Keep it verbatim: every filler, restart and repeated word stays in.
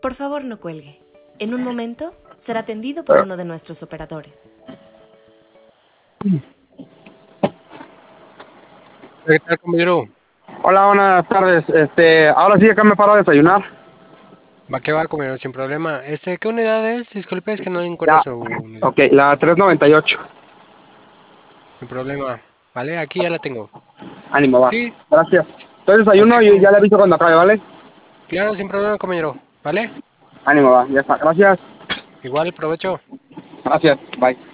Por favor, no cuelgue. En un momento será atendido por uno de nuestros operadores. ¿Qué tal, compañero? Hola, buenas tardes. Este, ahora sí acá me paro a desayunar. Va que va, compañero, sin problema. Este, ¿qué unidad es? Disculpe, es que no encuentro Ya, su unidad. ok, la tres noventa y ocho. Sin problema. Vale, aquí ya la tengo. Ánimo, va. Sí, Gracias. Entonces ok, desayuno y ya compañero. le aviso cuando acabe, ¿vale? Claro, sin problema, compañero. ¿Vale? Ánimo, va. Ya está. Gracias. Igual, provecho. Gracias. Bye.